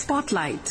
Spotlight.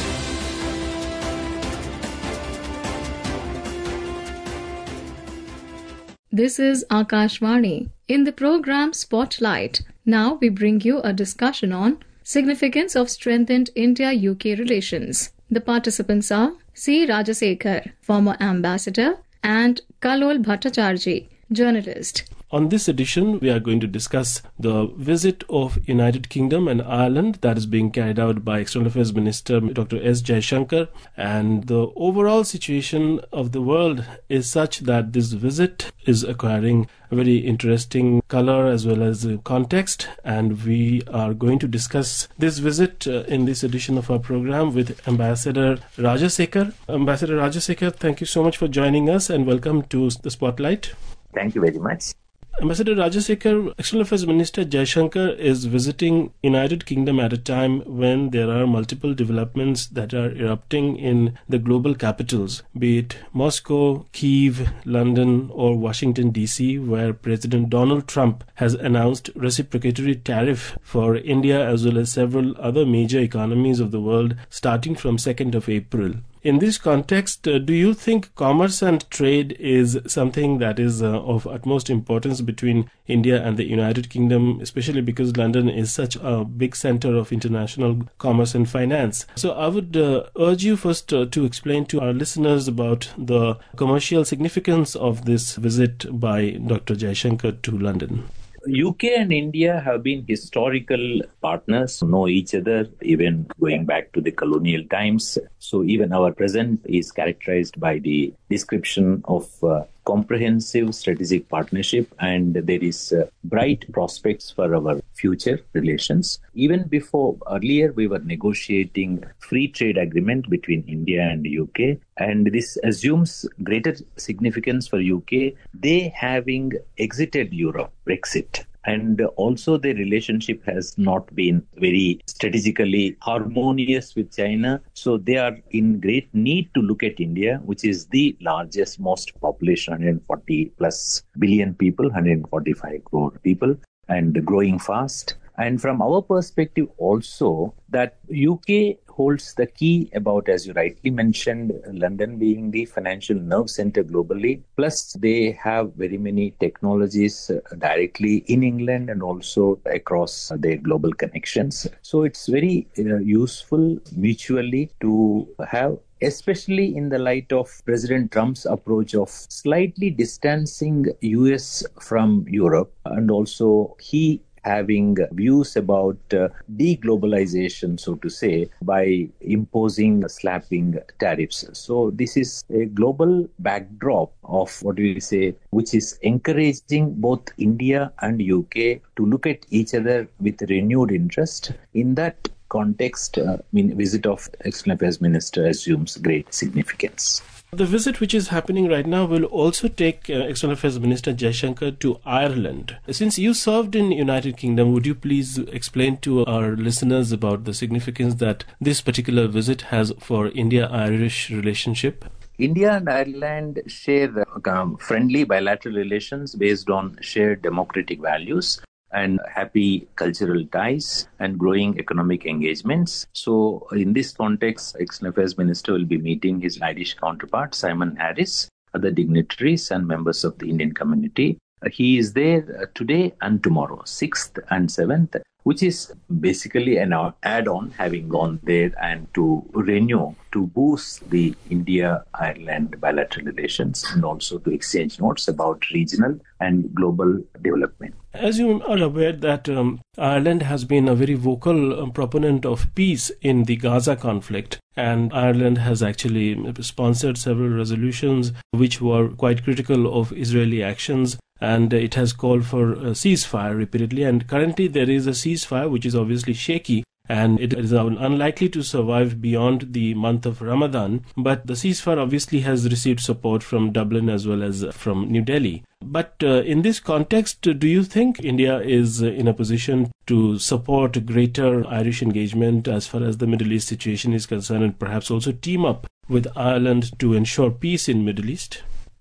This is Akashvani. In the program Spotlight, now we bring you a discussion on significance of strengthened India-UK relations. The participants are C. Rajasekhar, former ambassador, and Kalol Bhattacharjee, journalist. On this edition, we are going to discuss the visit of United Kingdom and Ireland that is being carried out by External Affairs Minister Dr. S. Jaishankar, and the overall situation of the world is such that this visit is acquiring a very interesting color as well as context, and we are going to discuss this visit in this edition of our program with Ambassador Rajasekhar. Ambassador Rajasekhar, thank you so much for joining us and welcome to the Spotlight. Thank you very much. Ambassador Rajasekhar, External Affairs Minister Jaishankar is visiting United Kingdom at a time when there are multiple developments that are erupting in the global capitals, be it Moscow, Kyiv, London or Washington DC, where President Donald Trump has announced reciprocatory tariff for India as well as several other major economies of the world starting from 2nd of April. In this context, do you think commerce and trade is something that is of utmost importance between India and the United Kingdom, especially because London is such a big center of international commerce and finance? So I would urge you first to explain to our listeners about the commercial significance of this visit by Dr. Jaishankar to London. UK and India have been historical partners, know each other, even going back to the colonial times. So even our present is characterized by the description of comprehensive strategic partnership, and there is bright prospects for our future relations. Even before, earlier we were negotiating free trade agreement between India and UK, and this assumes greater significance for UK, they having exited Europe, Brexit. And also the relationship has not been very strategically harmonious with China. So they are in great need to look at India, which is the largest, most population, 140 plus billion people, 145 crore people, and growing fast. And from our perspective also, that UK holds the key about, as you rightly mentioned, London being the financial nerve center globally. Plus, they have very many technologies directly in England and also across their global connections. So it's very useful mutually to have, especially in the light of President Trump's approach of slightly distancing US from Europe, and also he having views about deglobalization, so to say, by imposing slapping tariffs. So this is a global backdrop of what we say, which is encouraging both India and UK to look at each other with renewed interest. In that context, visit of External Affairs Minister assumes great significance. The visit which is happening right now will also take External Affairs Minister Jaishankar to Ireland. Since you served in United Kingdom, would you please explain to our listeners about the significance that this particular visit has for India-Irish relationship? India and Ireland share friendly bilateral relations based on shared democratic values and happy cultural ties and growing economic engagements. So in this context, External Affairs Minister will be meeting his Irish counterpart, Simon Harris, other dignitaries and members of the Indian community. He is there today and tomorrow, 6th and 7th, which is basically an add-on, having gone there and to renew, to boost the India-Ireland bilateral relations and also to exchange notes about regional and global development. As you are aware that Ireland has been a very vocal proponent of peace in the Gaza conflict, and Ireland has actually sponsored several resolutions which were quite critical of Israeli actions, and it has called for a ceasefire repeatedly, and currently there is a ceasefire which is obviously shaky and it is unlikely to survive beyond the month of Ramadan, but the ceasefire obviously has received support from Dublin as well as from New Delhi. But in this context, do you think India is in a position to support greater Irish engagement as far as the Middle East situation is concerned, and perhaps also team up with Ireland to ensure peace in Middle East?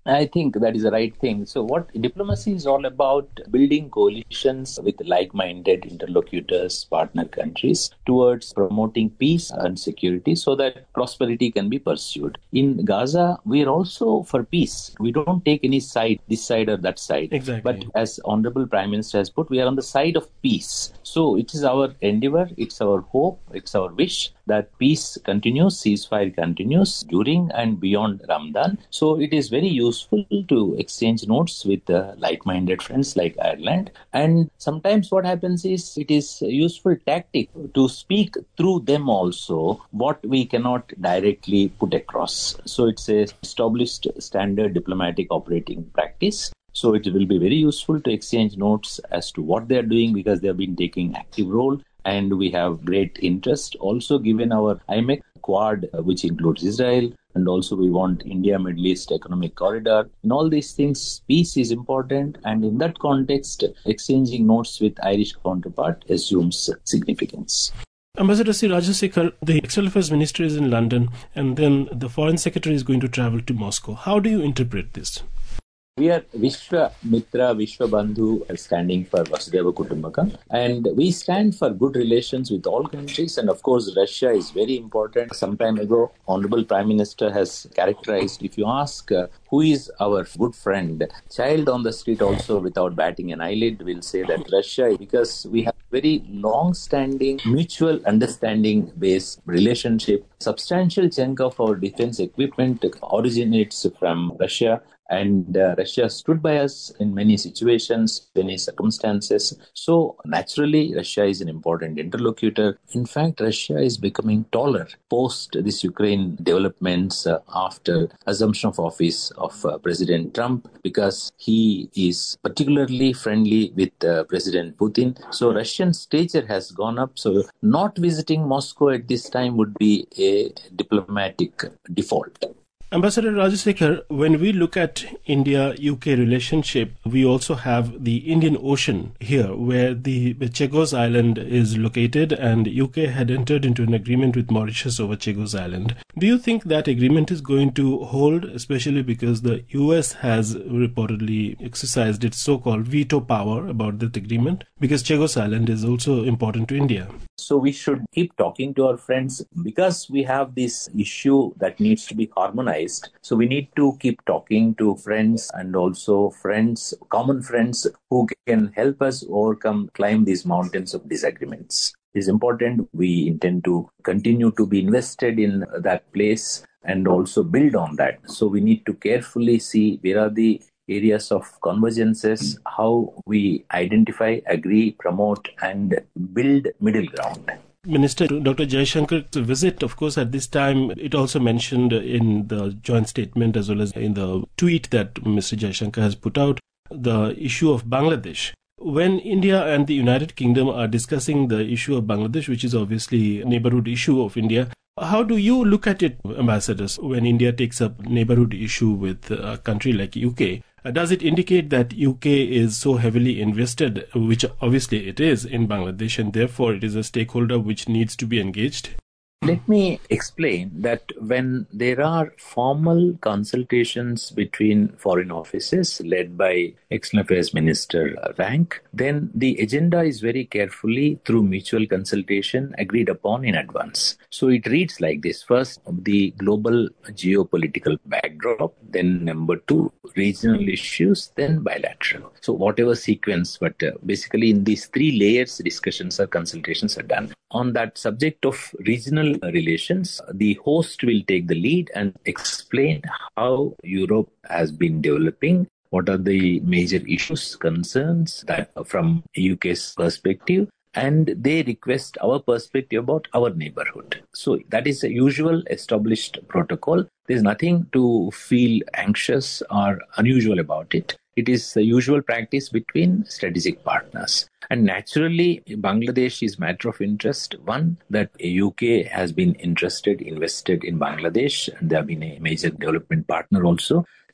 I think that is the right thing. So, what diplomacy is all about, building coalitions with like-minded interlocutors, partner countries, towards promoting peace and security so that prosperity can be pursued. In Gaza, we are also for peace. We don't take any side, this side or that side. Exactly. But as Honorable Prime Minister has put, we are on the side of peace. So, it is our endeavor, it's our hope, it's our wish that peace continues, ceasefire continues during and beyond Ramadan. So it is very useful to exchange notes with like-minded friends like Ireland. And sometimes what happens is it is a useful tactic to speak through them also what we cannot directly put across. So it's a established standard diplomatic operating practice. So it will be very useful to exchange notes as to what they are doing because they have been taking active role. And we have great interest also given our IMEC Quad, which includes Israel, and also we want India-Middle East Economic Corridor. In all these things, peace is important, and in that context, exchanging notes with Irish counterpart assumes significance. Ambassador C. Rajasekhar, the External Affairs Minister is in London, and then the Foreign Secretary is going to travel to Moscow. How do you interpret this? We are Vishwa Mitra, Vishwa Bandhu, standing for Vasudhaiva Kutumbakam, and we stand for good relations with all countries, and of course Russia is very important. Some time ago, Honorable Prime Minister has characterized, if you ask who is our good friend, child on the street also without batting an eyelid will say that Russia, because we have very long-standing mutual understanding based relationship. Substantial chunk of our defense equipment originates from Russia. And Russia stood by us in many situations, many circumstances. So naturally, Russia is an important interlocutor. In fact, Russia is becoming taller post this Ukraine developments after assumption of office of President Trump, because he is particularly friendly with President Putin. So Russian stature has gone up. So not visiting Moscow at this time would be a diplomatic default. Ambassador Rajasekhar, when we look at India-UK relationship, we also have the Indian Ocean here, where the Chagos Island is located, and UK had entered into an agreement with Mauritius over Chagos Island. Do you think that agreement is going to hold, especially because the US has reportedly exercised its so-called veto power about that agreement, because Chagos Island is also important to India? So we should keep talking to our friends because we have this issue that needs to be harmonized. So we need to keep talking to friends and also friends, common friends who can help us climb these mountains of disagreements. It is important. We intend to continue to be invested in that place and also build on that. So we need to carefully see where are the areas of convergences, how we identify, agree, promote, and build middle ground. Minister Dr. Jaishankar's visit, of course, at this time, it also mentioned in the joint statement as well as in the tweet that Mr. Jaishankar has put out, the issue of Bangladesh. When India and the United Kingdom are discussing the issue of Bangladesh, which is obviously a neighborhood issue of India, how do you look at it, ambassadors, when India takes up neighborhood issue with a country like UK? Does it indicate that UK is so heavily invested, which obviously it is, in Bangladesh, and therefore it is a stakeholder which needs to be engaged? Let me explain that when there are formal consultations between foreign offices led by External Affairs Minister rank, then the agenda is very carefully through mutual consultation agreed upon in advance. So it reads like this. First, the global geopolitical backdrop, then number 2, regional issues, then bilateral. So whatever sequence, but basically in these 3 layers, discussions or consultations are done. On that subject of regional relations, the host will take the lead and explain how Europe has been developing, what are the major issues, concerns that from UK's perspective, and they request our perspective about our neighborhood. So that is a usual established protocol. There's nothing to feel anxious or unusual about it. It is a usual practice between strategic partners. And naturally, Bangladesh is a matter of interest. One, that UK has been invested in Bangladesh, and they have been a major development partner also.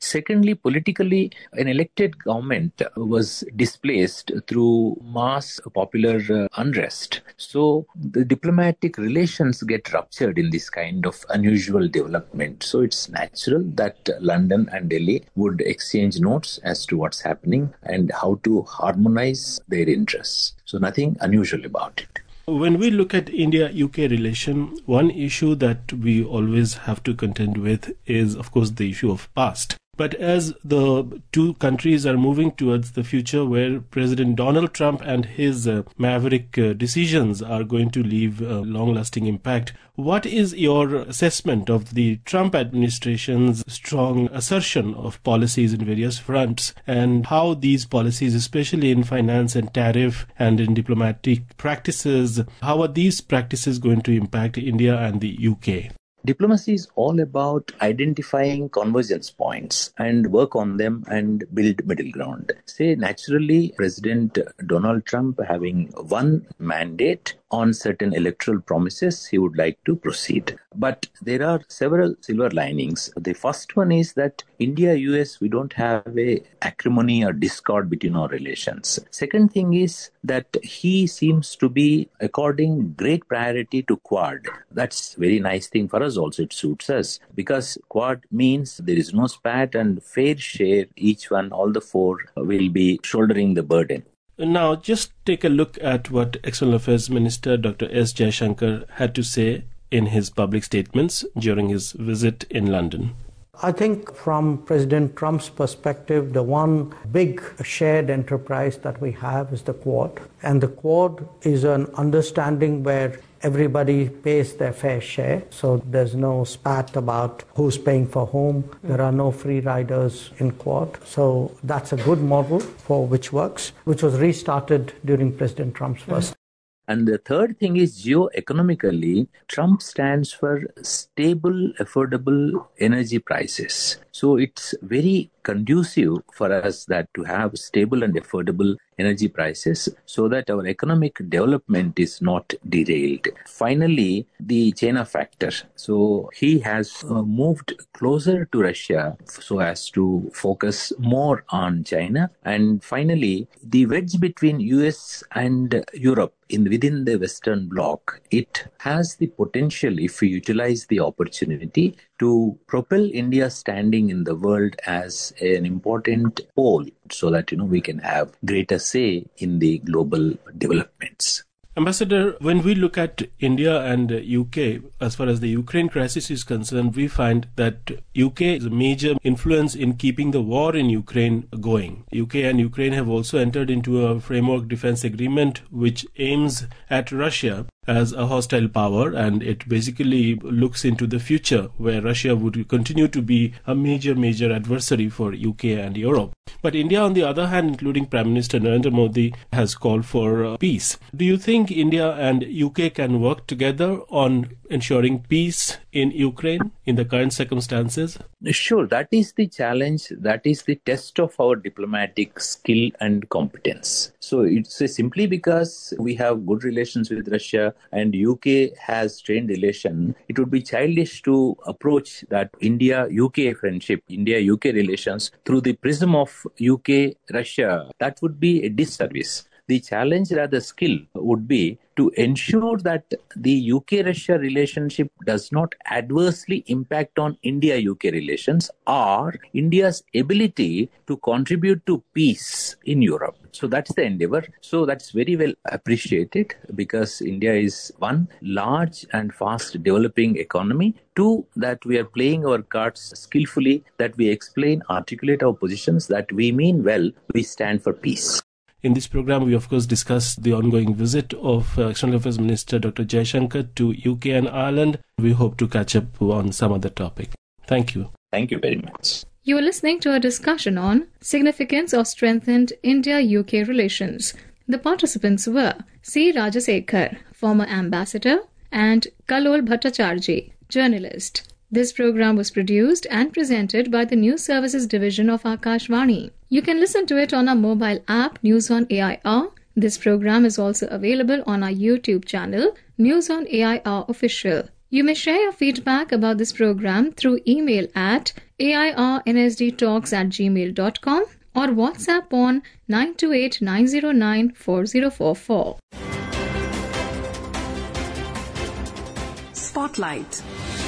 Secondly, politically, an elected government was displaced through mass popular unrest. So the diplomatic relations get ruptured in this kind of unusual development. So it's natural that London and Delhi would exchange notes as to what's happening and how to harmonize their interests. So nothing unusual about it. When we look at India-UK relation, one issue that we always have to contend with is, of course, the issue of past. But as the two countries are moving towards the future where President Donald Trump and his maverick decisions are going to leave a long-lasting impact, what is your assessment of the Trump administration's strong assertion of policies in various fronts and how these policies, especially in finance and tariff and in diplomatic practices, how are these practices going to impact India and the UK? Diplomacy is all about identifying convergence points and work on them and build middle ground. Say, naturally, President Donald Trump having one mandate on certain electoral promises, he would like to proceed. But there are several silver linings. The first one is that India-US, we don't have a acrimony or discord between our relations. Second thing is that he seems to be according great priority to Quad. That's very nice thing for us also. It suits us because Quad means there is no spat and fair share. Each one, all the four will be shouldering the burden. Now, just take a look at what External Affairs Minister Dr. S. Jaishankar had to say in his public statements during his visit in London. I think from President Trump's perspective, the one big shared enterprise that we have is the Quad. And the Quad is an understanding where everybody pays their fair share. So there's no spat about who's paying for whom. There are no free riders in Quad. So that's a good model for which works, which was restarted during President Trump's first. And the third thing is geo-economically, Trump stands for stable, affordable energy prices. So it's very conducive for us that to have stable and affordable energy prices so that our economic development is not derailed. Finally, the China factor. So he has moved closer to Russia so as to focus more on China. And finally, the wedge between US and Europe within the Western Bloc, it has the potential, if we utilize the opportunity, to propel India's standing in the world as an important pole so that, we can have greater say in the global developments. Ambassador, when we look at India and UK, as far as the Ukraine crisis is concerned, we find that UK is a major influence in keeping the war in Ukraine going. UK and Ukraine have also entered into a framework defense agreement which aims at Russia as a hostile power, and it basically looks into the future where Russia would continue to be a major adversary for UK and Europe. But India, on the other hand, including Prime Minister Narendra Modi, has called for peace. Do you think India and UK can work together on ensuring peace in Ukraine in the current circumstances? Sure, that is the challenge. That is the test of our diplomatic skill and competence. So it's simply because we have good relations with Russia and UK has strained relation, it would be childish to approach that India-UK friendship, India-UK relations through the prism of UK-Russia. That would be a disservice. The challenge, rather skill, would be to ensure that the UK-Russia relationship does not adversely impact on India-UK relations or India's ability to contribute to peace in Europe. So that's the endeavor. So that's very well appreciated because India is one, large and fast developing economy. Two, that we are playing our cards skillfully, that we explain, articulate our positions, that we mean well, we stand for peace. In this program, we of course discussed the ongoing visit of External Affairs Minister Dr. Jaishankar to UK and Ireland. We hope to catch up on some other topic. Thank you. Thank you very much. You are listening to a discussion on significance of strengthened India-UK relations. The participants were C. Rajasekhar, former ambassador, and Kalol Bhattacharjee, journalist. This program was produced and presented by the News Services Division of Akashvani. You can listen to it on our mobile app, News on AIR. This program is also available on our YouTube channel, News on AIR Official. You may share your feedback about this program through email at airnsdtalks@gmail.com or WhatsApp on 928-909-4044. Spotlight.